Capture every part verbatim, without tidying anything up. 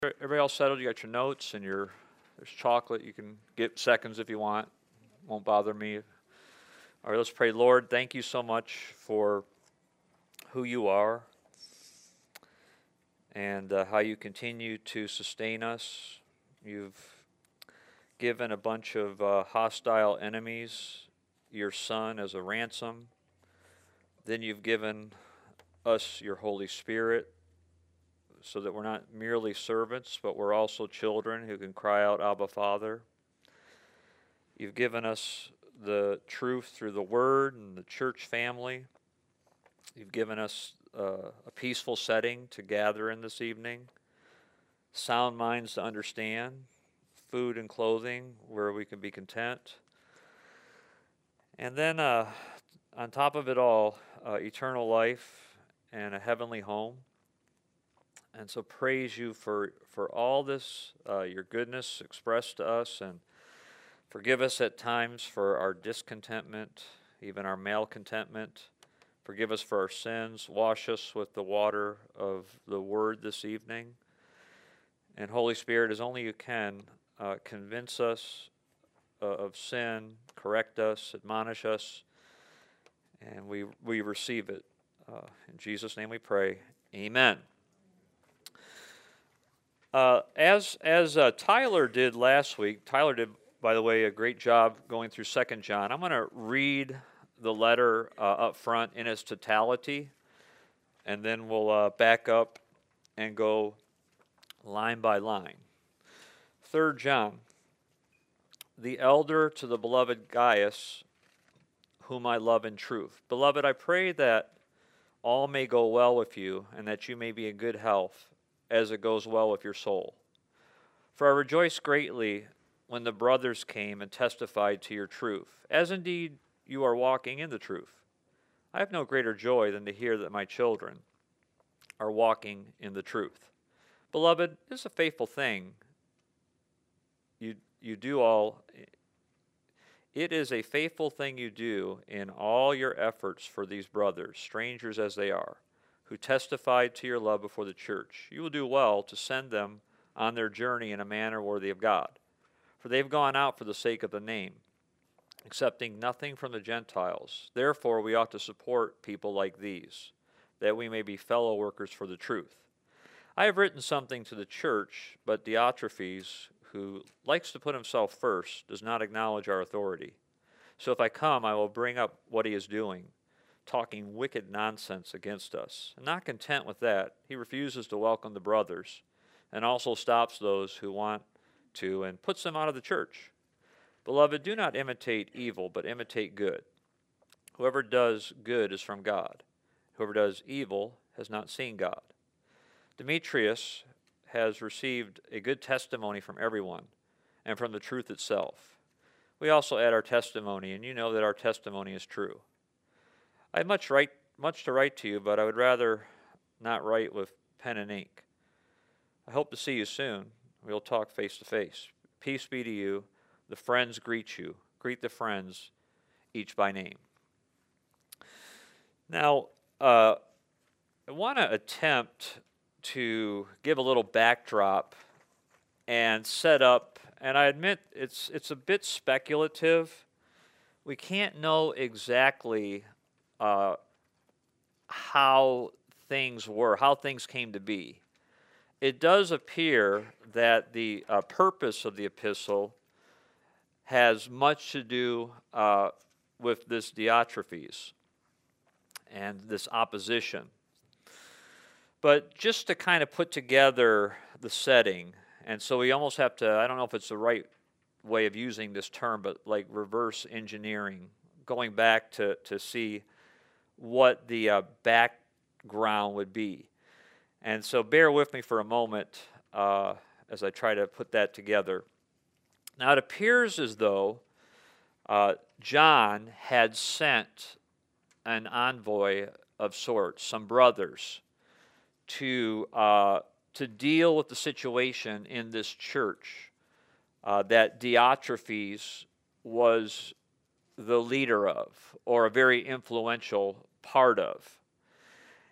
Everybody all settled? You got your notes and your there's chocolate. You can get seconds if you want. Won't bother me. All right, let's pray. Lord, thank you so much for who you are and uh, how you continue to sustain us. You've given a bunch of uh, hostile enemies your Son as a ransom. Then you've given us your Holy Spirit, so that we're not merely servants, but we're also children who can cry out, Abba, Father. You've given us the truth through the Word and the church family. You've given us uh, a peaceful setting to gather in this evening, sound minds to understand, food and clothing where we can be content. And then uh, on top of it all, uh, eternal life and a heavenly home. And so praise you for, for all this, uh, your goodness expressed to us, and forgive us at times for our discontentment, even our malcontentment. Forgive us for our sins. Wash us with the water of the Word this evening. And Holy Spirit, as only you can, uh, convince us uh, of sin, correct us, admonish us, and we, we receive it. Uh, in Jesus' name we pray. Amen. Uh, as as uh, Tyler did last week, Tyler did, by the way, a great job going through Second John. I'm going to read the letter uh, up front in its totality, and then we'll uh, back up and go line by line. Third John, the elder to the beloved Gaius, whom I love in truth. Beloved, I pray that all may go well with you, and that you may be in good health, as it goes well with your soul. For I rejoiced greatly when the brothers came and testified to your truth, as indeed you are walking in the truth. I have no greater joy than to hear that my children are walking in the truth. Beloved, it is a faithful thing you, you do all. It is a faithful thing you do in all your efforts for these brothers, strangers as they are, who testified to your love before the church. You will do well to send them on their journey in a manner worthy of God. For they have gone out for the sake of the name, accepting nothing from the Gentiles. Therefore we ought to support people like these, that we may be fellow workers for the truth. I have written something to the church, but Diotrephes, who likes to put himself first, does not acknowledge our authority. So if I come, I will bring up what he is doing, talking wicked nonsense against us. And not content with that, he refuses to welcome the brothers, and also stops those who want to, and puts them out of the church. Beloved, do not imitate evil, but imitate good. Whoever does good is from God. Whoever does evil has not seen God. Demetrius has received a good testimony from everyone, and from the truth itself. We also add our testimony, and you know that our testimony is true. I have much, write, much to write to you, but I would rather not write with pen and ink. I hope to see you soon. We'll talk face to face. Peace be to you. The friends greet you. Greet the friends, each by name. Now, uh, I want to attempt to give a little backdrop and set up, and I admit it's it's a bit speculative. We can't know exactly Uh, how things were, how things came to be. It does appear that the uh, purpose of the epistle has much to do uh, with this Diotrephes and this opposition. But just to kind of put together the setting, and so we almost have to, I don't know if it's the right way of using this term, but like reverse engineering, going back to, to see what the uh, background would be. And so bear with me for a moment uh, as I try to put that together. Now it appears as though uh, John had sent an envoy of sorts, some brothers, to, uh, to deal with the situation in this church uh, that Diotrephes was the leader of, or a very influential part of.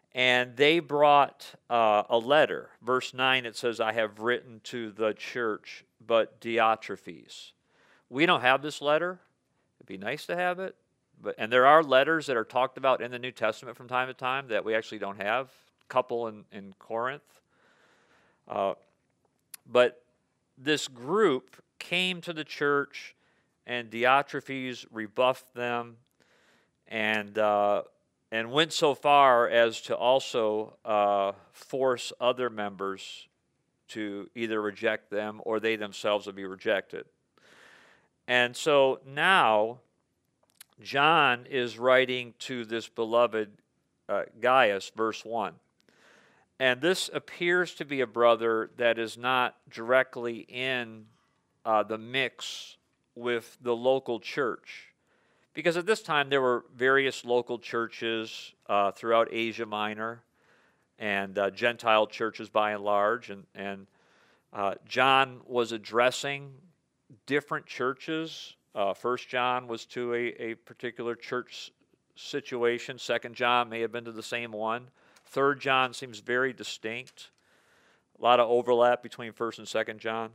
And they brought uh, a letter. Verse nine, it says, I have written to the church, but Diotrephes. We don't have this letter. It'd be nice to have it. But, and there are letters that are talked about in the New Testament from time to time that we actually don't have. A couple in, in Corinth. Uh, but this group came to the church, and Diotrephes rebuffed them, and uh, and went so far as to also uh, force other members to either reject them or they themselves would be rejected. And so now John is writing to this beloved uh, Gaius, verse one. And this appears to be a brother that is not directly in uh, the mix with the local church. Because at this time there were various local churches uh, throughout Asia Minor and uh, Gentile churches by and large. And, and uh, John was addressing different churches. Uh, First John was to a, a particular church situation. Second John may have been to the same one. Third John seems very distinct. A lot of overlap between First and Second John.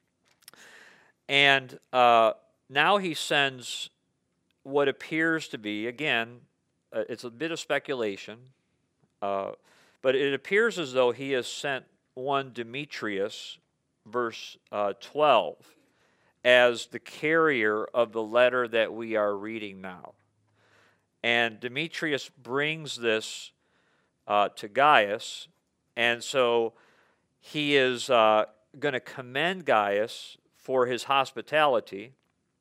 And uh, now he sends what appears to be, again, uh, it's a bit of speculation, uh, but it appears as though he has sent one Demetrius, verse uh, twelve, as the carrier of the letter that we are reading now. And Demetrius brings this uh, to Gaius, and so he is uh, going to commend Gaius for his hospitality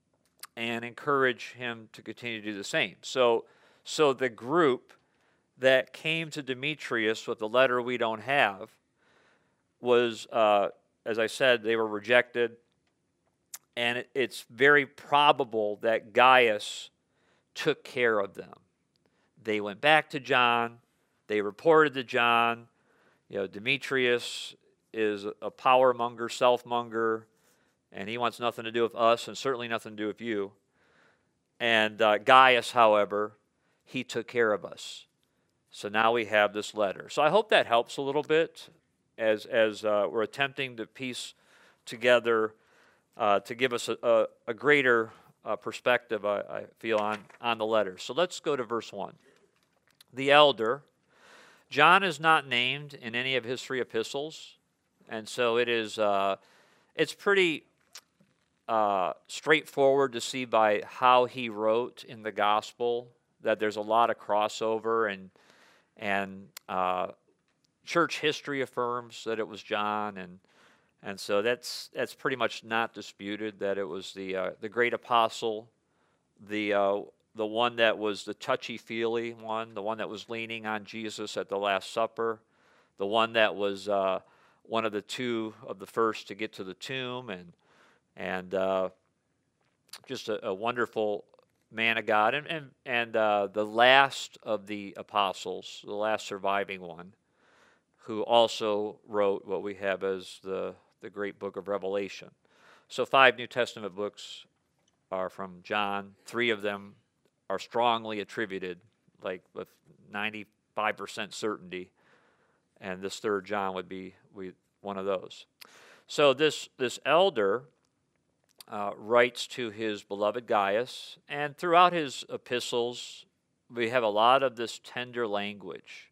and encourage him to continue to do the same. So, so the group that came to Demetrius with the letter we don't have was, uh, as I said, they were rejected. And it, it's very probable that Gaius took care of them. They went back to John. They reported to John. You know, Demetrius is a power monger, self-monger, and he wants nothing to do with us and certainly nothing to do with you. And uh, Gaius, however, he took care of us. So now we have this letter. So I hope that helps a little bit as, as uh, we're attempting to piece together uh, to give us a, a, a greater uh, perspective, I, I feel, on, on the letter. So let's go to verse one. The elder. John is not named in any of his three epistles, and so it is uh, it's pretty uh, straightforward to see by how he wrote in the gospel that there's a lot of crossover, and and uh, church history affirms that it was John, and and so that's that's pretty much not disputed that it was the uh, the great apostle, the uh, the one that was the touchy-feely one, the one that was leaning on Jesus at the Last Supper, the one that was uh, one of the two of the first to get to the tomb, and and uh, just a, a wonderful man of God, and and, and uh, the last of the apostles, the last surviving one, who also wrote what we have as the, the great book of Revelation. So five New Testament books are from John. Three of them are strongly attributed, like with ninety-five percent certainty, and this third John would be we, one of those. So this, this elder uh, writes to his beloved Gaius, and throughout his epistles, we have a lot of this tender language.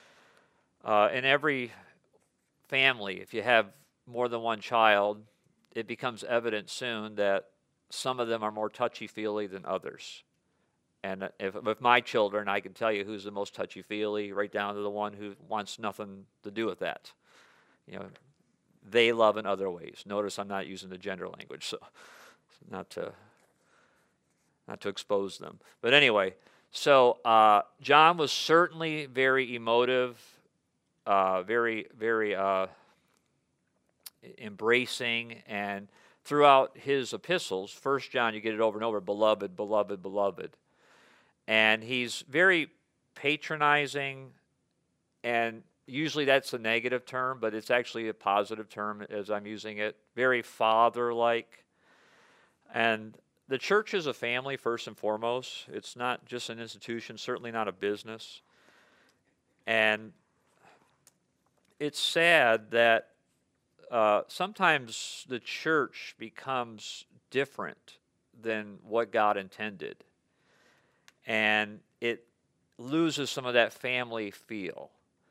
Uh, in every family, if you have more than one child, it becomes evident soon that some of them are more touchy-feely than others. And if with my children, I can tell you who's the most touchy-feely, right down to the one who wants nothing to do with that. You know, they love in other ways. Notice I'm not using the gender language, so not to not to expose them. But anyway, so uh, John was certainly very emotive. Uh, very, very uh, embracing, and throughout his epistles, First John, you get it over and over, beloved, beloved, beloved. And he's very patronizing, and usually that's a negative term, but it's actually a positive term as I'm using it. Very father-like. And the church is a family, first and foremost. It's not just an institution, certainly not a business. And it's sad that uh, sometimes the church becomes different than what God intended. And it loses some of that family feel.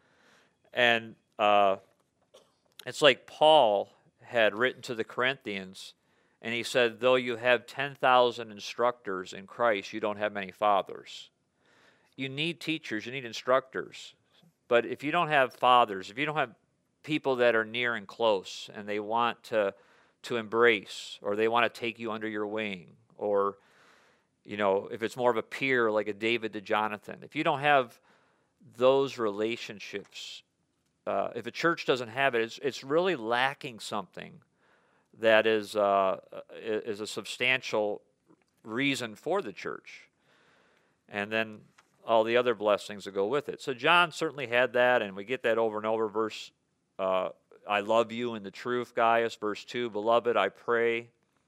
And uh, it's like Paul had written to the Corinthians, and he said, though you have ten thousand instructors in Christ, you don't have many fathers. You need teachers, you need instructors. But if you don't have fathers, if you don't have people that are near and close, and they want to, to embrace, or they want to take you under your wing, or, you know, if it's more of a peer like a David to Jonathan, if you don't have those relationships, uh, if a church doesn't have it, it's, it's really lacking something that is, uh, is a substantial reason for the church. And then all the other blessings that go with it. So John certainly had that, and we get that over and over. Verse, uh, I love you in the truth, Gaius. Verse two, beloved, I pray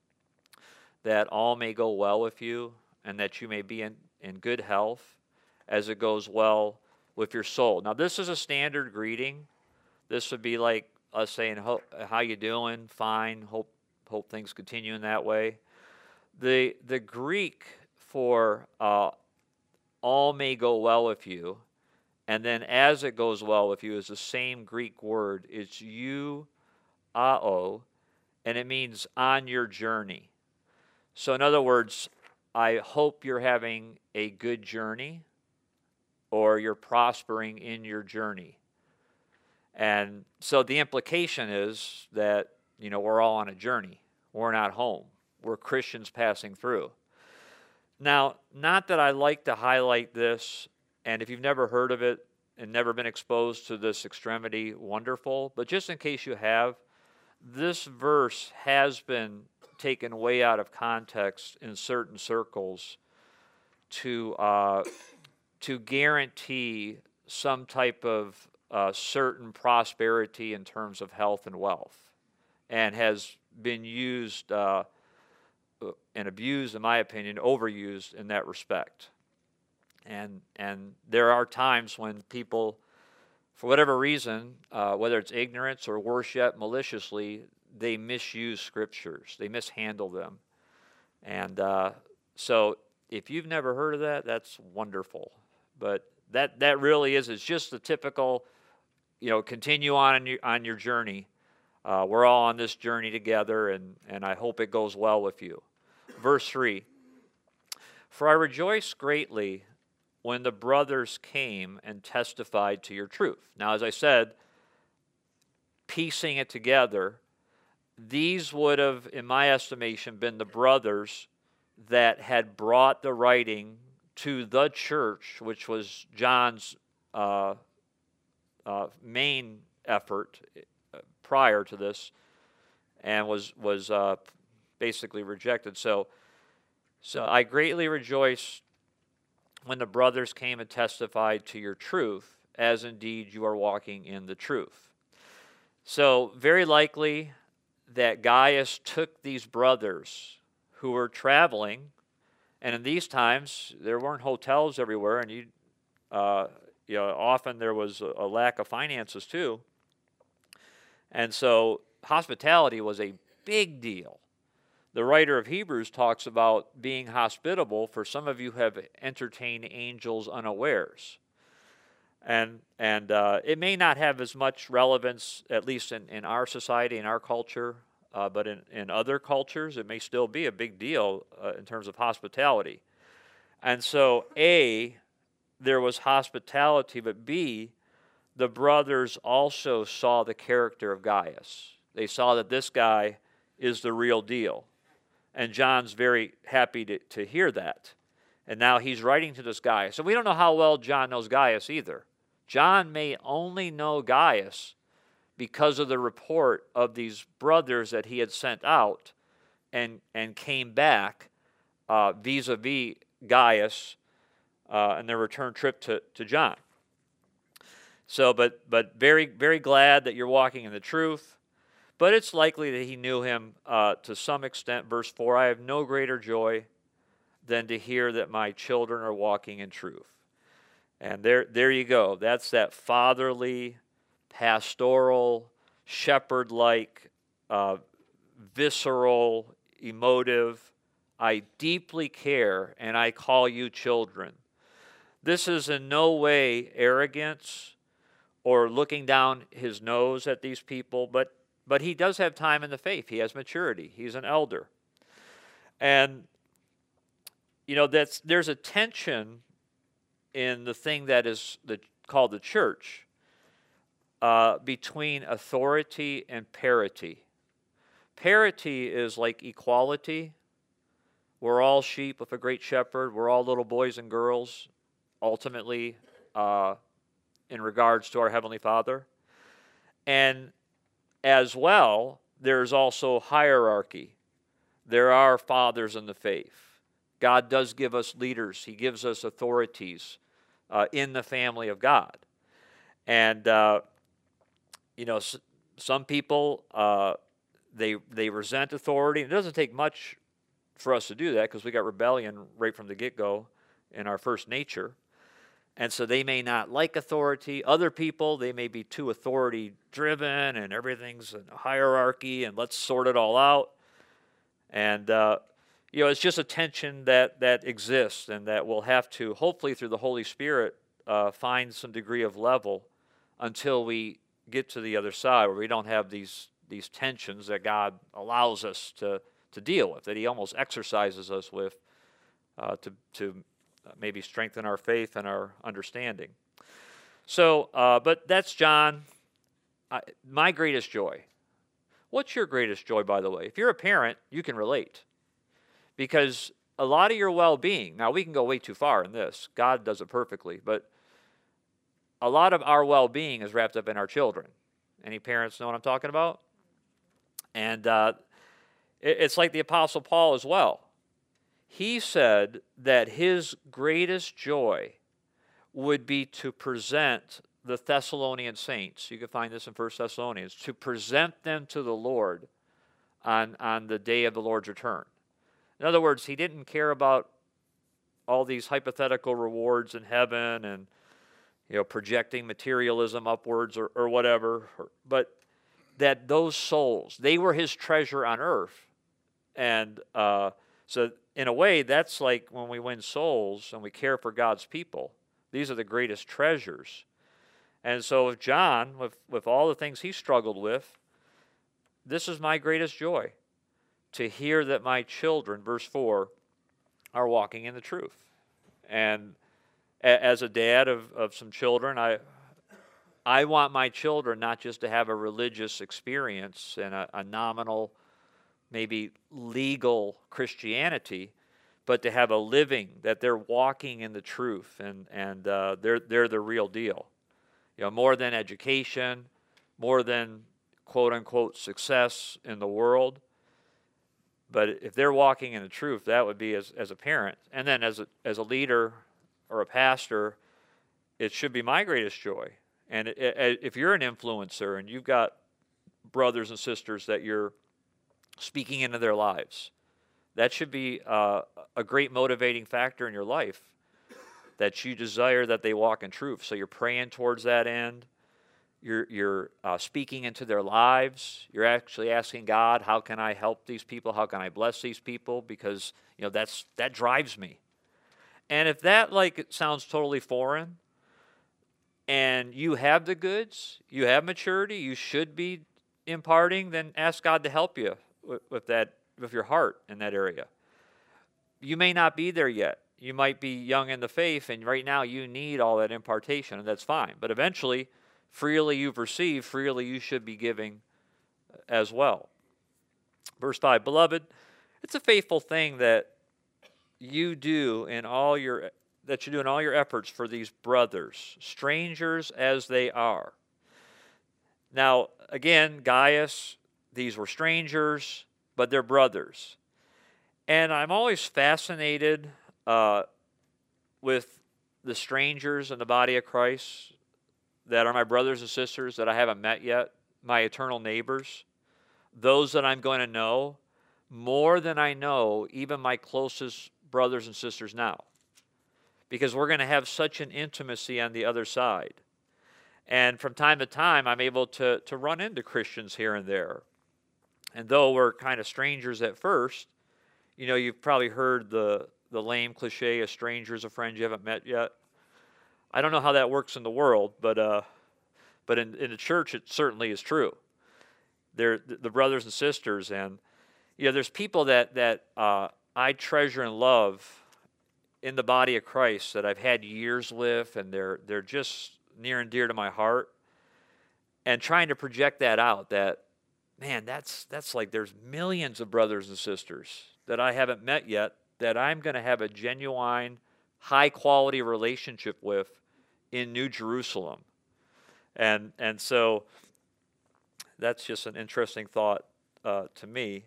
that all may go well with you, and that you may be in, in good health, as it goes well with your soul. Now, this is a standard greeting. This would be like us saying, how you doing? Fine. Hope hope things continue in that way. The, the Greek for uh, all may go well with you, and then as it goes well with you is the same Greek word. It's you, ao, and it means on your journey. So in other words, I hope you're having a good journey, or you're prospering in your journey. And so the implication is that, you know, we're all on a journey. We're not home. We're Christians passing through. Now, not that I like to highlight this, and if you've never heard of it and never been exposed to this extremity, wonderful. But just in case you have, this verse has been taken way out of context in certain circles to uh, to guarantee some type of uh, certain prosperity in terms of health and wealth, and has been used uh, and abused, in my opinion, overused in that respect. And and there are times when people, for whatever reason, uh, whether it's ignorance or worse yet, maliciously, they misuse scriptures. They mishandle them. And uh, so if you've never heard of that, that's wonderful. But that, that really is, it's just the typical, you know, continue on on your, on your journey. Uh, we're all on this journey together, and, and I hope it goes well with you. Verse three, for I rejoice greatly when the brothers came and testified to your truth. Now, as I said, piecing it together, these would have, in my estimation, been the brothers that had brought the writing to the church, which was John's uh, uh, main effort prior to this, and was was uh, basically rejected. So, so I greatly rejoice when the brothers came and testified to your truth, as indeed you are walking in the truth. So very likely that Gaius took these brothers who were traveling, and in these times there weren't hotels everywhere, and you, uh, you know, often there was a, a lack of finances too, and so hospitality was a big deal. The writer of Hebrews talks about being hospitable, for some of you have entertained angels unawares. And and uh, it may not have as much relevance, at least in, in our society, in our culture, uh, but in, in other cultures, it may still be a big deal uh, in terms of hospitality. And so, A, there was hospitality, but B, the brothers also saw the character of Gaius. They saw that this guy is the real deal. And John's very happy to, to hear that. And now he's writing to this Gaius. So we don't know how well John knows Gaius either. John may only know Gaius because of the report of these brothers that he had sent out and, and came back uh, vis-a-vis Gaius uh, and their return trip to, to John. So, but, but very, very glad that you're walking in the truth. But it's likely that he knew him uh, to some extent. Verse four, I have no greater joy than to hear that my children are walking in truth. And there, there you go. That's that fatherly, pastoral, shepherd-like, uh, visceral, emotive, I deeply care and I call you children. This is in no way arrogance or looking down his nose at these people, but, but he does have time in the faith. He has maturity. He's an elder. And, you know, that's, there's a tension in the thing that is the, called the church uh, between authority and parity. Parity is like equality. We're all sheep with a great shepherd. We're all little boys and girls, ultimately, uh, in regards to our Heavenly Father. And as well, there's also hierarchy. There are fathers in the faith. God does give us leaders. He gives us authorities uh, in the family of God. And, uh, you know, s- some people, uh, they, they resent authority. It doesn't take much for us to do that because we got rebellion right from the get-go in our first nature. And so they may not like authority. Other people, they may be too authority-driven and everything's in a hierarchy and let's sort it all out. And, uh, you know, it's just a tension that, that exists and that we'll have to, hopefully through the Holy Spirit, uh, find some degree of level until we get to the other side where we don't have these, these tensions that God allows us to, to deal with, that He almost exercises us with uh, to, to maybe strengthen our faith and our understanding. So, uh, but that's John. I, my greatest joy. What's your greatest joy, by the way? If you're a parent, you can relate. Because a lot of your well-being, now we can go way too far in this. God does it perfectly. But a lot of our well-being is wrapped up in our children. Any parents know what I'm talking about? And uh, it, it's like the Apostle Paul as well. He said that his greatest joy would be to present the Thessalonian saints. You can find this in First Thessalonians. To present them to the Lord on, on the day of the Lord's return. In other words, he didn't care about all these hypothetical rewards in heaven and, you know, projecting materialism upwards or, or whatever. But that those souls, they were his treasure on earth. And uh, so in a way, that's like when we win souls and we care for God's people. These are the greatest treasures. And so with John, with, with all the things he struggled with, this is my greatest joy, to hear that my children, verse four, are walking in the truth. And a, as a dad of, of some children, I I want my children not just to have a religious experience and a, a nominal, maybe legal Christianity, but to have a living, that they're walking in the truth and, and uh, they're, they're the real deal. You know, more than education, more than quote-unquote success in the world. But if they're walking in the truth, that would be as, as a parent. And then as a, as a leader or a pastor, it should be my greatest joy. And it, it, if you're an influencer and you've got brothers and sisters that you're speaking into their lives, that should be uh, a great motivating factor in your life, that you desire that they walk in truth. So you're praying towards that end. You're, you're uh, speaking into their lives. You're actually asking God, how can I help these people? How can I bless these people? Because, you know, that's that drives me. And if that, like, it sounds totally foreign, and you have the goods, you have maturity, you should be imparting, then ask God to help you with, with that, with your heart in that area. You may not be there yet. You might be young in the faith, and right now you need all that impartation, and that's fine. But eventually, freely you've received, freely you should be giving as well. Verse five, beloved, it's a faithful thing that you do in all your that you do in all your efforts for these brothers, strangers as they are. Now, again, Gaius, these were strangers, but they're brothers. And I'm always fascinated uh, with the strangers in the body of Christ that are my brothers and sisters that I haven't met yet, my eternal neighbors, those that I'm going to know more than I know even my closest brothers and sisters now. because we're going to have such an intimacy on the other side. And from time to time, I'm able to, to run into Christians here and there. And though we're kind of strangers at first, you know, you've probably heard the, the lame cliche, a stranger is a friend you haven't met yet. I don't know how that works in the world, but uh, but in, in the church, it certainly is true. They're the brothers and sisters, and you know, there's people that, that uh, I treasure and love in the body of Christ that I've had years with, and they're they're just near and dear to my heart, and trying to project that out, that, man, that's that's like there's millions of brothers and sisters that I haven't met yet that I'm going to have a genuine, high-quality relationship with in New Jerusalem. And and so that's just an interesting thought uh, to me.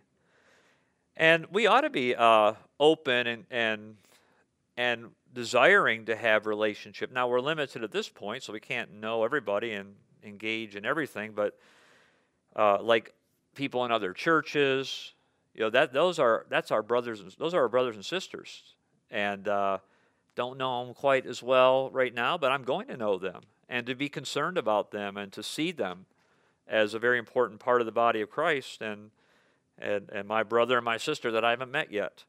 And we ought to be uh, open and and and desiring to have relationship. Now, we're limited at this point, so we can't know everybody and engage in everything, but uh, like people in other churches, you know, that those are that's our brothers and those are our brothers and sisters, and uh, don't know them quite as well right now, but I'm going to know them and to be concerned about them and to see them as a very important part of the body of Christ, and and and my brother and my sister that I haven't met yet.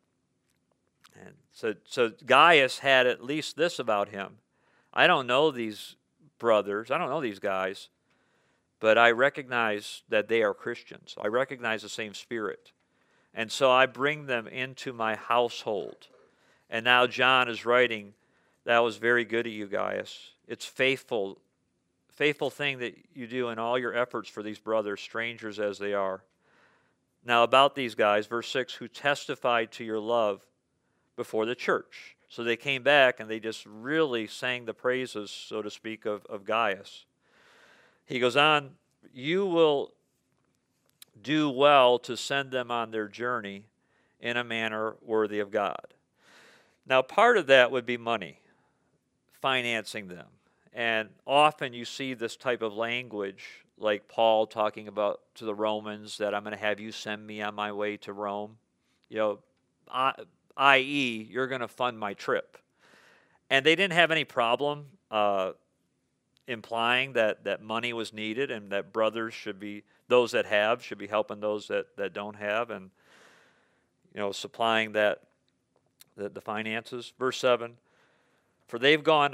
And so, so Gaius had at least this about him. I don't know these brothers. I don't know these guys, but I recognize that they are Christians. I recognize the same spirit. And so I bring them into my household. And now John is writing, that was very good of you, Gaius. It's faithful, faithful thing that you do in all your efforts for these brothers, strangers as they are. Now about these guys, verse six, who testified to your love before the church. So they came back and they just really sang the praises, so to speak, of, of Gaius. He goes on, you will do well to send them on their journey in a manner worthy of God. Now, part of that would be money, financing them. And often you see this type of language, like Paul talking about to the Romans, that I'm going to have you send me on my way to Rome. You know, I, that is, you're going to fund my trip. And they didn't have any problem uh, implying that, that money was needed and that brothers should be, those that have, should be helping those that, that don't have, and, you know, supplying that, the, the finances. Verse seven, for they've gone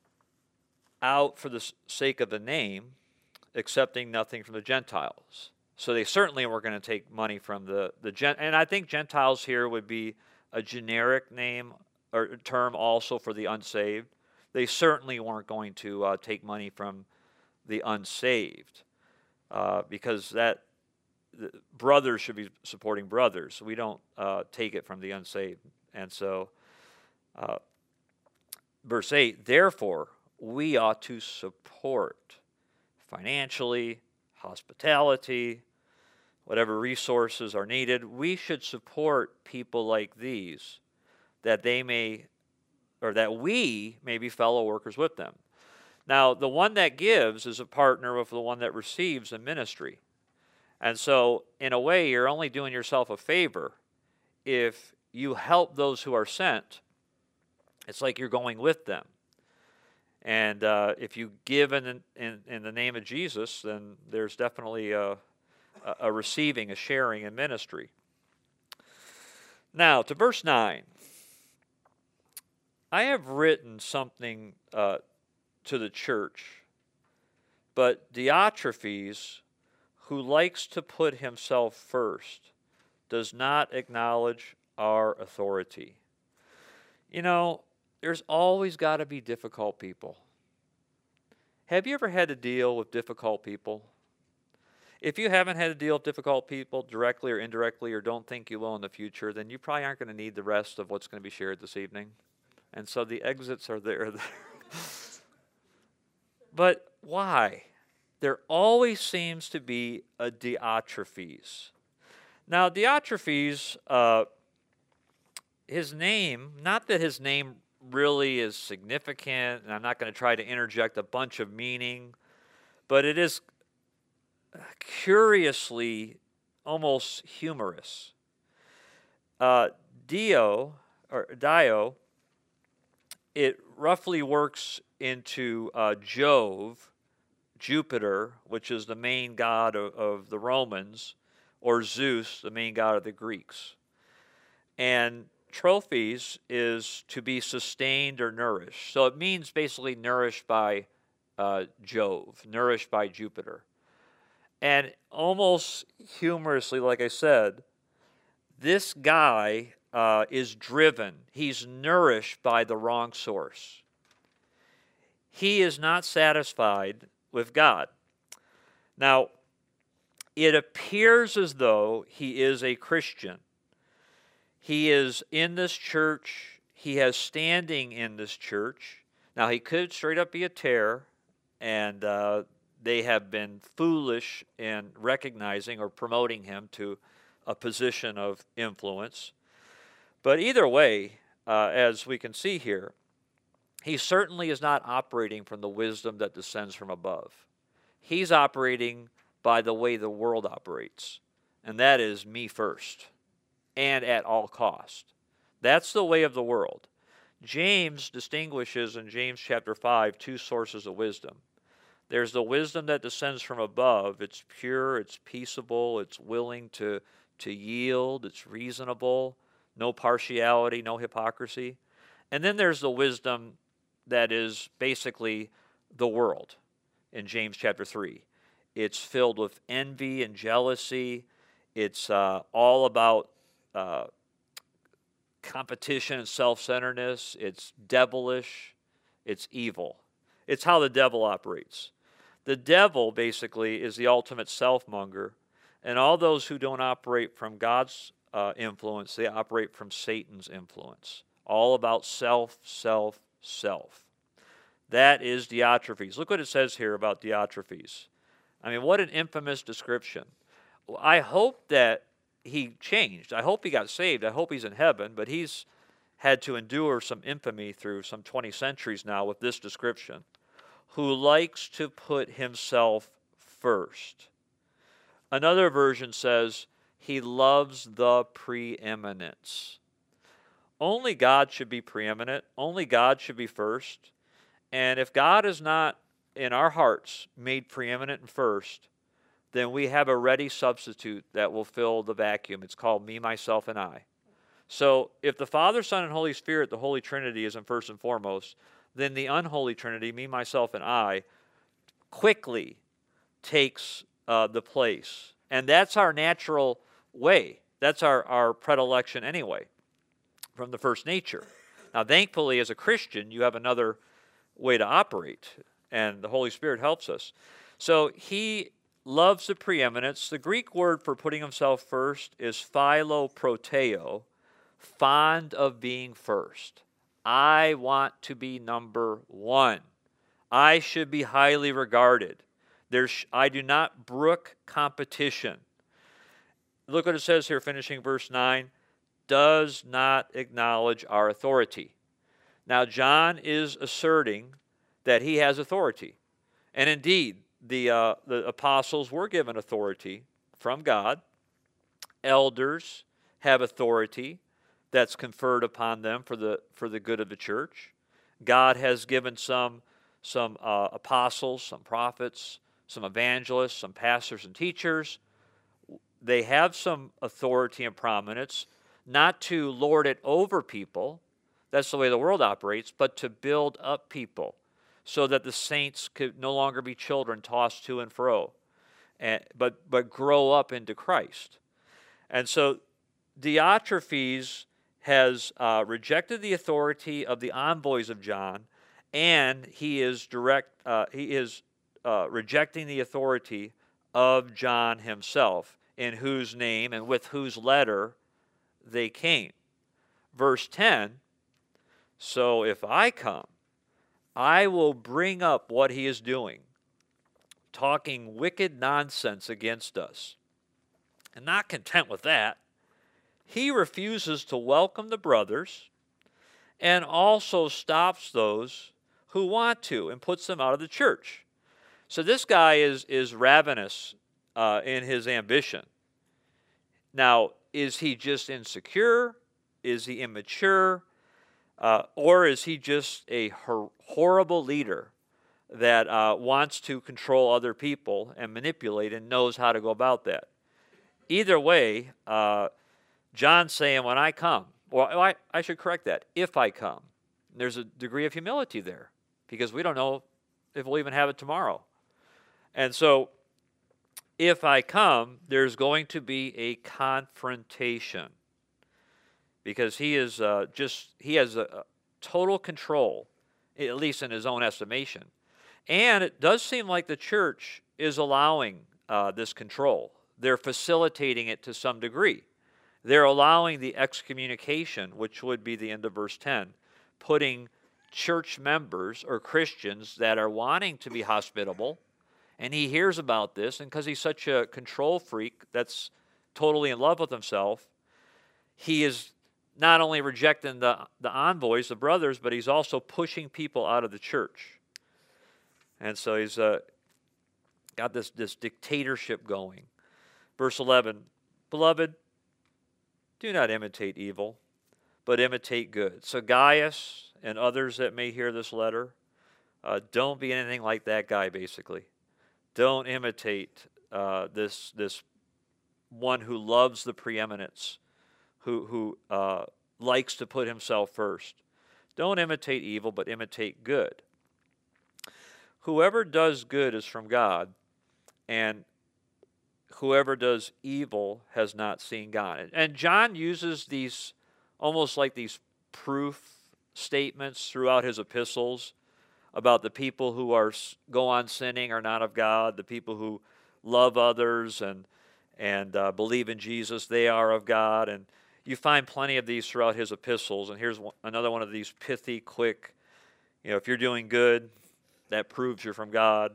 out for the sake of the name, accepting nothing from the Gentiles. So they certainly weren't going to take money from the, the Gent, and I think Gentiles here would be a generic name or term also for the unsaved. They certainly weren't going to uh, take money from the unsaved uh, because that the brothers should be supporting brothers. We don't uh, take it from the unsaved. And so, uh, verse eight, therefore, we ought to support financially, hospitality, whatever resources are needed. We should support people like these, that they may, or that we may be fellow workers with them. Now, the one that gives is a partner with the one that receives in ministry. And so, in a way, you're only doing yourself a favor if you help those who are sent. It's like you're going with them. And uh, if you give in, in, in the name of Jesus, then there's definitely a, a receiving, a sharing in ministry. Now, to verse nine. I have written something uh, to the church, but Diotrephes, who likes to put himself first, does not acknowledge our authority. You know, there's always got to be difficult people. Have you ever had to deal with difficult people? If you haven't had to deal with difficult people directly or indirectly, or don't think you will in the future, then you probably aren't going to need the rest of what's going to be shared this evening. And so the exits are there. But why? There always seems to be a Diotrephes. Now, Diotrephes, uh, his name, not that his name really is significant, and I'm not going to try to interject a bunch of meaning, but it is curiously almost humorous. Uh, Dio, or Dio, it roughly works into uh, Jove, Jupiter, which is the main god of, of the Romans, or Zeus, the main god of the Greeks. And trophies is to be sustained or nourished. So it means basically nourished by uh, Jove, nourished by Jupiter. And almost humorously, like I said, this guy uh, is driven. He's nourished by the wrong source. He is not satisfied with God. Now, it appears as though he is a Christian. He is in this church. He has standing in this church. Now, he could straight up be a tare, and uh, they have been foolish in recognizing or promoting him to a position of influence. But either way, uh, as we can see here, he certainly is not operating from the wisdom that descends from above. He's operating by the way the world operates, and that is me first, and at all cost. That's the way of the world. James distinguishes in James chapter five two sources of wisdom. There's the wisdom that descends from above. It's pure, it's peaceable, it's willing to, to yield, it's reasonable, no partiality, no hypocrisy. And then there's the wisdom that is basically the world in James chapter three. It's filled with envy and jealousy. It's uh, all about uh, competition and self-centeredness. It's devilish. It's evil. It's how the devil operates. The devil, basically, is the ultimate self-monger, and all those who don't operate from God's uh, influence, they operate from Satan's influence. All about self, self, self. That is Diotrephes. Look what it says here about Diotrephes. I mean, what an infamous description. I hope that he changed. I hope he got saved. I hope he's in heaven, but he's had to endure some infamy through some twenty centuries now with this description. Who likes to put himself first. Another version says, he loves the preeminence. Only God should be preeminent. Only God should be first. And if God is not in our hearts made preeminent and first, then we have a ready substitute that will fill the vacuum. It's called me, myself, and I. So if the Father, Son, and Holy Spirit, the Holy Trinity, isn't first and foremost, then the unholy Trinity, me, myself, and I, quickly takes uh, the place. And that's our natural way. That's our, our predilection anyway, from the first nature. Now, thankfully, as a Christian, you have another way to operate, and the Holy Spirit helps us. So he loves the preeminence. The Greek word for putting himself first is philoproteo, fond of being first. I want to be number one. I should be highly regarded. There's, I do not brook competition. Look what it says here, finishing verse nine. Does not acknowledge our authority. Now, John is asserting that he has authority. And indeed, the, uh, the apostles were given authority from God. Elders have authority that's conferred upon them for the for the good of the church. God has given some some uh, apostles, some prophets, some evangelists, some pastors and teachers. They have some authority and prominence, not to lord it over people. That's the way the world operates, but to build up people so that the saints could no longer be children tossed to and fro, and, but but grow up into Christ. And so Diotrephes has uh, rejected the authority of the envoys of John, and he is direct. Uh, he is uh, rejecting the authority of John himself, in whose name and with whose letter they came. Verse ten. So if I come, I will bring up what he is doing, talking wicked nonsense against us. And not content with that, he refuses to welcome the brothers and also stops those who want to and puts them out of the church. So this guy is, is ravenous uh, in his ambition. Now, is he just insecure? Is he immature? Uh, or is he just a hor- horrible leader that uh, wants to control other people and manipulate and knows how to go about that? Either way, uh, John's saying, when I come, well, I, I should correct that, if I come. There's a degree of humility there because we don't know if we'll even have it tomorrow. And so, if I come, there's going to be a confrontation because he is uh, just, he has a, a total control, at least in his own estimation. And it does seem like the church is allowing uh, this control. They're facilitating it to some degree. They're allowing the excommunication, which would be the end of verse ten, putting church members or Christians that are wanting to be hospitable, and he hears about this, and because he's such a control freak that's totally in love with himself, he is not only rejecting the, the envoys, the brothers, but he's also pushing people out of the church. And so he's uh, got this, this dictatorship going. Verse eleven, beloved, do not imitate evil, but imitate good. So Gaius and others that may hear this letter, uh, don't be anything like that guy, basically. Don't imitate uh, this, this one who loves the preeminence, who, who uh, likes to put himself first. Don't imitate evil, but imitate good. Whoever does good is from God, and whoever does evil has not seen God. And John uses these almost like these proof statements throughout his epistles about the people who are go on sinning are not of God, the people who love others and and uh, believe in Jesus, they are of God. And you find plenty of these throughout his epistles. And here's one, another one of these pithy, quick, you know, if you're doing good, that proves you're from God.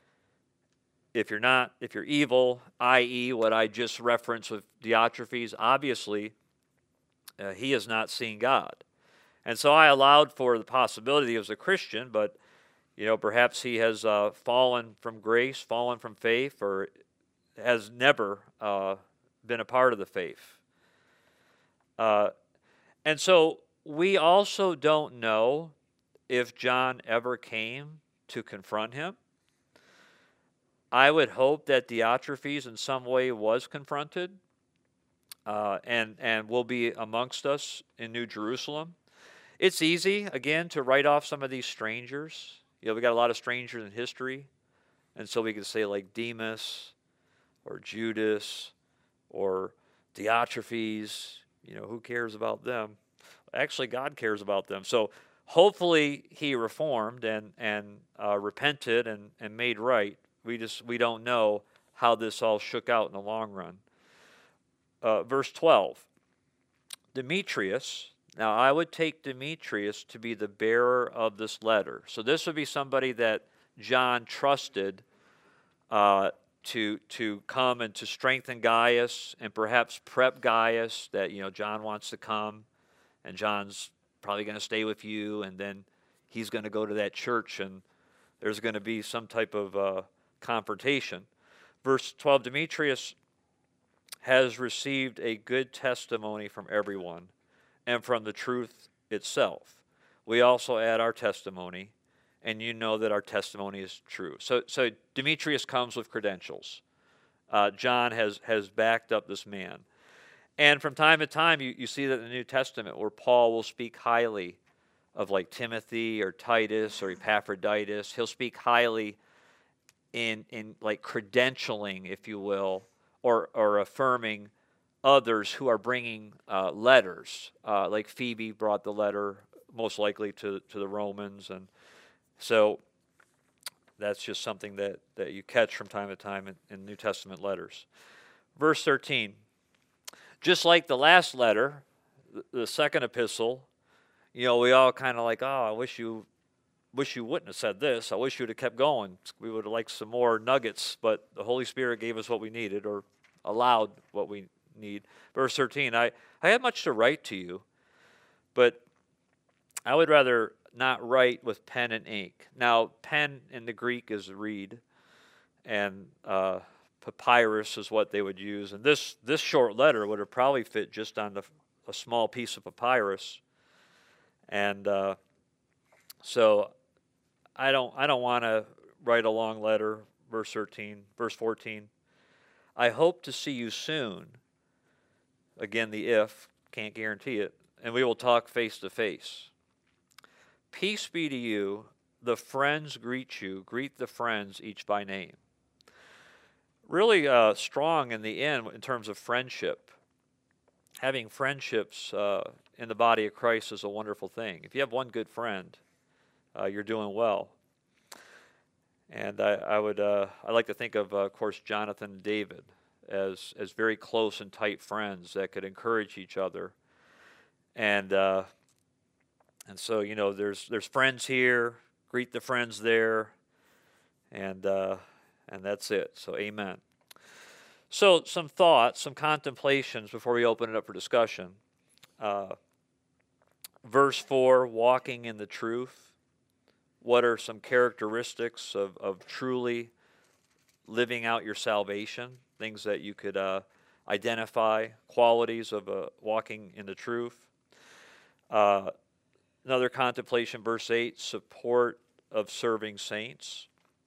If you're not, if you're evil, that is what I just referenced with Diotrephes, obviously uh, he has not seen God. And so I allowed for the possibility he was a Christian, but, you know, perhaps he has uh, fallen from grace, fallen from faith, or has never uh, been a part of the faith. Uh, and so we also don't know if John ever came to confront him. I would hope that Diotrephes in some way was confronted uh, and, and will be amongst us in New Jerusalem. It's easy, again, to write off some of these strangers. You know, we got a lot of strangers in history, and so we could say like Demas or Judas or Diotrephes. You know, who cares about them? Actually, God cares about them. So hopefully he reformed and, and uh, repented and, and made right. We just we don't know how this all shook out in the long run. Uh, verse twelve, Demetrius. Now I would take Demetrius to be the bearer of this letter. So this would be somebody that John trusted uh, to to come and to strengthen Gaius and perhaps prep Gaius that, you know, John wants to come and John's probably going to stay with you, and then he's going to go to that church and there's going to be some type of uh, confrontation. Verse twelve, Demetrius has received a good testimony from everyone and from the truth itself. We also add our testimony, and you know that our testimony is true. So, so Demetrius comes with credentials. Uh, John has, has backed up this man. And from time to time, you, you see that in the New Testament where Paul will speak highly of like Timothy or Titus or Epaphroditus. He'll speak highly in in like credentialing, if you will, or or affirming others who are bringing uh, letters. Uh, like Phoebe brought the letter, most likely to to the Romans, and so that's just something that that you catch from time to time in, in New Testament letters. Verse thirteen, just like the last letter, the, the second epistle, you know, we all kind of like, oh, I wish you. Wish you wouldn't have said this. I wish you would have kept going. We would have liked some more nuggets, but the Holy Spirit gave us what we needed, or allowed what we need. Verse thirteen, I, I had much to write to you, but I would rather not write with pen and ink. Now, pen in the Greek is reed, and uh, papyrus is what they would use. And this, this short letter would have probably fit just on the, a small piece of papyrus. And uh, so I don't I don't want to write a long letter. Verse thirteen, verse fourteen. I hope to see you soon. Again, the if, can't guarantee it. And we will talk face to face. Peace be to you. The friends greet you. Greet the friends each by name. Really uh, strong in the end in terms of friendship. Having friendships uh, in the body of Christ is a wonderful thing. If you have one good friend, uh, you're doing well. And I, I would uh, I like to think of, uh, of course, Jonathan and David as as very close and tight friends that could encourage each other. And uh, and so you know, there's there's friends here. Greet the friends there, and uh, and that's it. So amen. So some thoughts, some contemplations before we open it up for discussion. Uh, verse four, walking in the truth. What are some characteristics of, of truly living out your salvation? Things that you could uh, identify, qualities of uh, walking in the truth. Uh, another contemplation, verse eight, support of serving saints.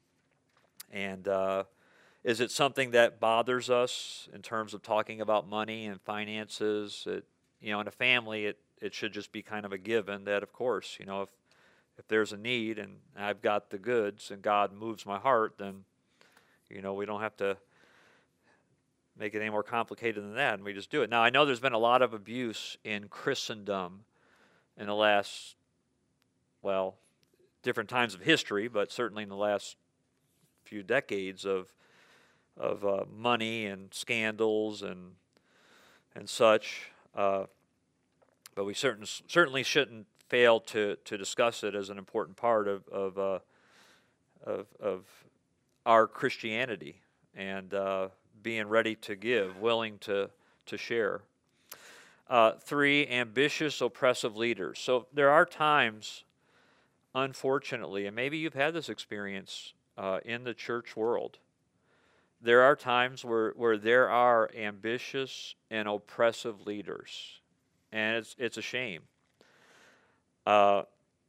And uh, is it something that bothers us in terms of talking about money and finances? It, you know, in a family, it, it should just be kind of a given that, of course, you know, if If there's a need and I've got the goods and God moves my heart, then, you know, we don't have to make it any more complicated than that, and we just do it. Now, I know there's been a lot of abuse in Christendom in the last, well, different times of history, but certainly in the last few decades of of uh, money and scandals and and such. Uh, but we certain, certainly shouldn't fail to, to discuss it as an important part of of uh, of, of our Christianity and uh, being ready to give, willing to to share. Uh, three, ambitious, oppressive leaders. So there are times, unfortunately, and maybe you've had this experience uh, in the church world. There are times where, where there are ambitious and oppressive leaders, and it's it's a shame. Uh,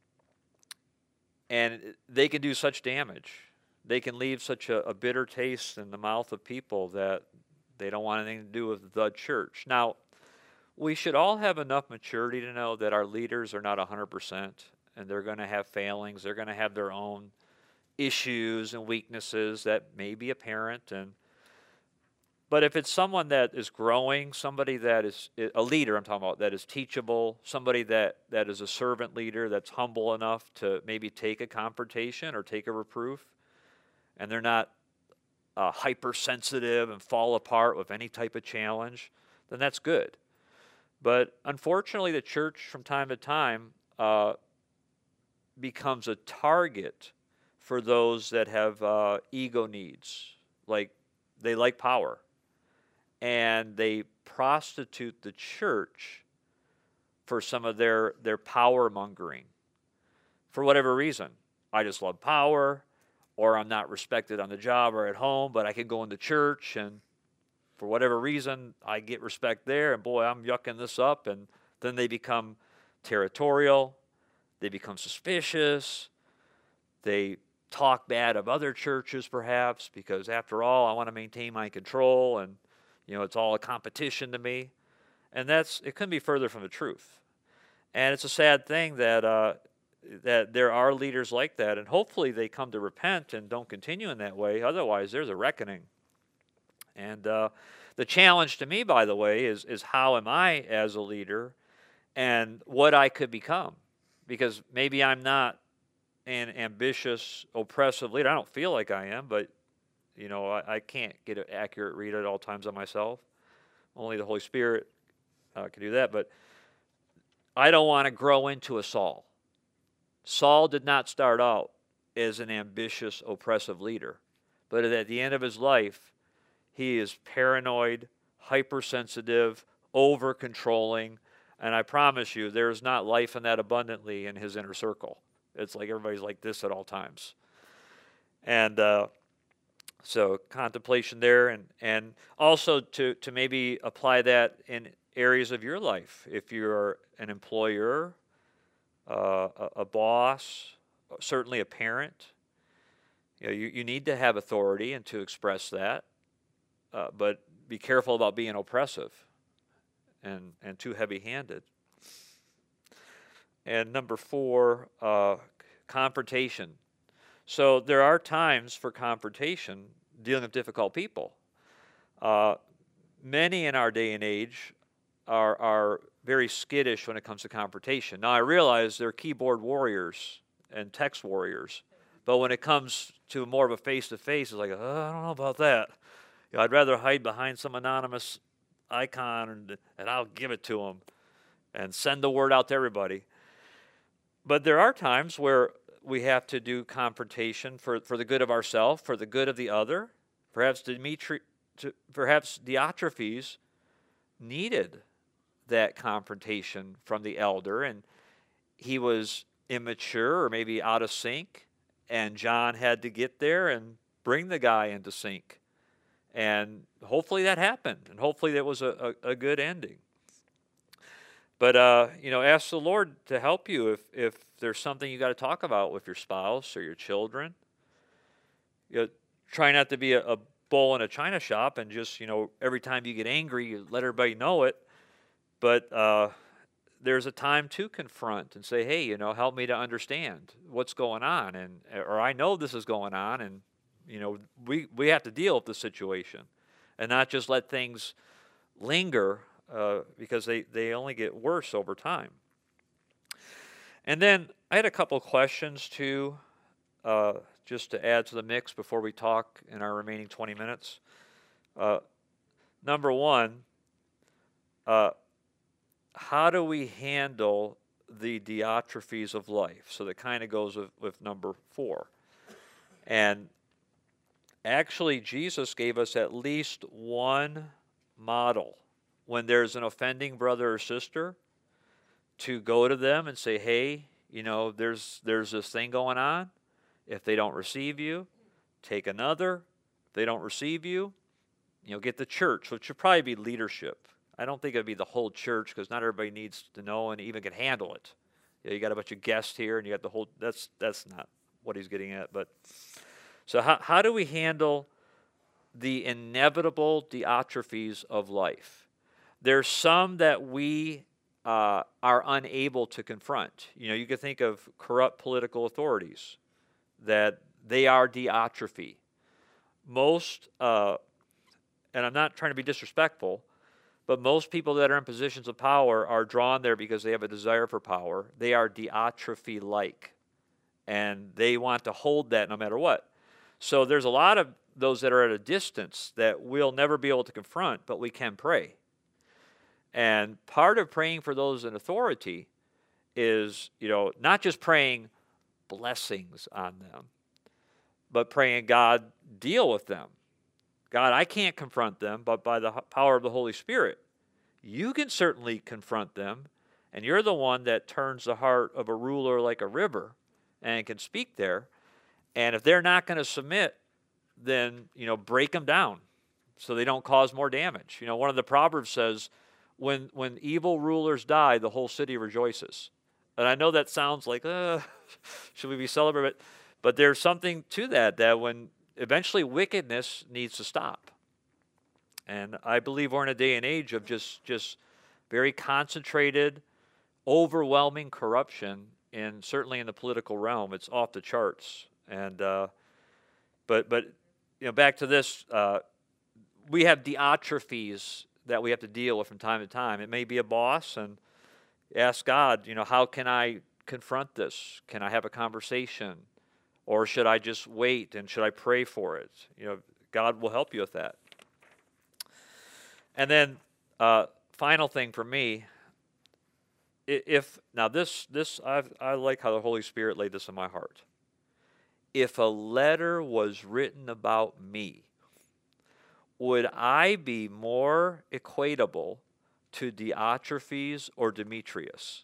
and they can do such damage. They can leave such a, a bitter taste in the mouth of people that they don't want anything to do with the church. Now, we should all have enough maturity to know that our leaders are not one hundred percent, and they're going to have failings. They're going to have their own issues and weaknesses that may be apparent. And but if it's someone that is growing, somebody that is a leader, I'm talking about, that is teachable, somebody that, that is a servant leader that's humble enough to maybe take a confrontation or take a reproof, and they're not uh, hypersensitive and fall apart with any type of challenge, then that's good. But unfortunately, the church from time to time uh, becomes a target for those that have uh, ego needs, like they like power. And they prostitute the church for some of their, their power mongering. For whatever reason. I just love power, or I'm not respected on the job or at home, but I can go into church, and for whatever reason, I get respect there, and boy, I'm yucking this up, and then they become territorial, they become suspicious, they talk bad of other churches perhaps, because after all, I want to maintain my control, and you know, it's all a competition to me. And that's, it couldn't be further from the truth. And it's a sad thing that uh, that there are leaders like that, and hopefully they come to repent and don't continue in that way. Otherwise, there's a reckoning. And uh, the challenge to me, by the way, is is how am I as a leader and what I could become. Because maybe I'm not an ambitious, oppressive leader. I don't feel like I am, but you know, I, I can't get an accurate read at all times on myself. Only the Holy Spirit uh, can do that. But I don't want to grow into a Saul. Saul did not start out as an ambitious, oppressive leader. But at the end of his life, he is paranoid, hypersensitive, over-controlling. And I promise you, there is not life in that abundantly in his inner circle. It's like everybody's like this at all times. And uh, so contemplation there, and, and also to, to maybe apply that in areas of your life. If you're an employer, uh, a, a boss, certainly a parent. You know, you, you need to have authority and to express that, uh, but be careful about being oppressive and, and too heavy-handed. And number four, uh, confrontation. So there are times for confrontation dealing with difficult people. Uh, many in our day and age are, are very skittish when it comes to confrontation. Now, I realize they're keyboard warriors and text warriors, but when it comes to more of a face-to-face, it's like, oh, I don't know about that. You know, I'd rather hide behind some anonymous icon and, and I'll give it to them and send the word out to everybody. But there are times where we have to do confrontation for, for the good of ourselves, for the good of the other. Perhaps Dimitri, to, perhaps Diotrephes needed that confrontation from the elder, and he was immature or maybe out of sync, and John had to get there and bring the guy into sync. And hopefully that happened, and hopefully that was a, a, a good ending. But, uh, you know, ask the Lord to help you if, if there's something you got to talk about with your spouse or your children. You know, try not to be a, a bull in a china shop and just, you know, every time you get angry, you let everybody know it. But uh, there's a time to confront and say, hey, you know, help me to understand what's going on. And or I know this is going on, and, you know, we, we have to deal with the situation and not just let things linger uh, because they, they only get worse over time. And then I had a couple questions, too, uh, just to add to the mix before we talk in our remaining twenty minutes. Uh, number one, uh, how do we handle the Diotrephes of life? So that kind of goes with, with number four. And actually, Jesus gave us at least one model when there's an offending brother or sister, to go to them and say, hey, you know, there's there's this thing going on. If they don't receive you, take another. If they don't receive you, you know, get the church, which should probably be leadership. I don't think it'd be the whole church, because not everybody needs to know and even can handle it. You know, you got a bunch of guests here, and you got the whole. That's that's not what he's getting at. But so how how do we handle the inevitable Diotrephes of life? There's some that we uh, are unable to confront. You know, you could think of corrupt political authorities, that they are Diotrephe. Most, uh, and I'm not trying to be disrespectful, but most people that are in positions of power are drawn there because they have a desire for power. They are Diotrephe-like, and they want to hold that no matter what. So there's a lot of those that are at a distance that we'll never be able to confront, but we can pray. And part of praying for those in authority is, you know, not just praying blessings on them, but praying, God, deal with them. God, I can't confront them, but by the power of the Holy Spirit, you can certainly confront them, and you're the one that turns the heart of a ruler like a river and can speak there. And if they're not going to submit, then, you know, break them down so they don't cause more damage. You know, one of the Proverbs says, when when evil rulers die, the whole city rejoices. And I know that sounds like, uh, should we be celebrating? But there's something to that, that when eventually wickedness needs to stop. And I believe we're in a day and age of just, just very concentrated, overwhelming corruption, and certainly in the political realm, it's off the charts. And uh, but but you know, back to this, uh, we have Diotrephes that we have to deal with from time to time. It may be a boss, and ask God, you know, how can I confront this? Can I have a conversation? Or should I just wait, and should I pray for it? You know, God will help you with that. And then, uh, final thing for me, if, now this, this I've, I like how the Holy Spirit laid this in my heart. If a letter was written about me, would I be more equatable to Diotrephes or Demetrius?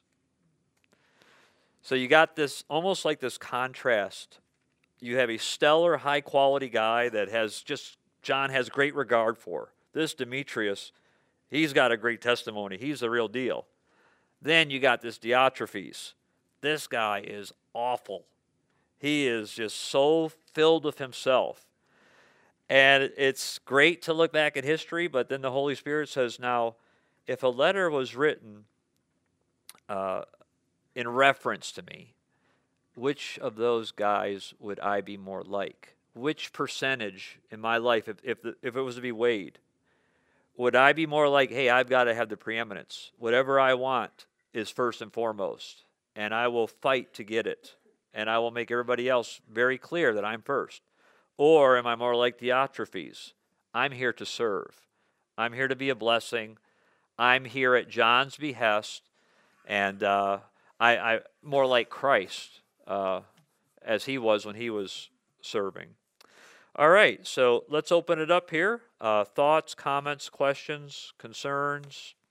So you got this, almost like this contrast. You have a stellar, high-quality guy that has just, John has great regard for. This Demetrius, he's got a great testimony. He's the real deal. Then you got this Diotrephes this guy is awful. He is just so filled with himself. And it's great to look back at history, but then the Holy Spirit says, now, if a letter was written uh, in reference to me, which of those guys would I be more like? Which percentage in my life, if if, the, if it was to be weighed, would I be more like, hey, I've got to have the preeminence. Whatever I want is first and foremost, and I will fight to get it, and I will make everybody else very clear that I'm first. Or am I more like Diotrephes? I'm here to serve. I'm here to be a blessing. I'm here at John's behest, and uh, I, I more like Christ uh, as he was when he was serving. All right, so let's open it up here. Uh, thoughts, comments, questions, concerns?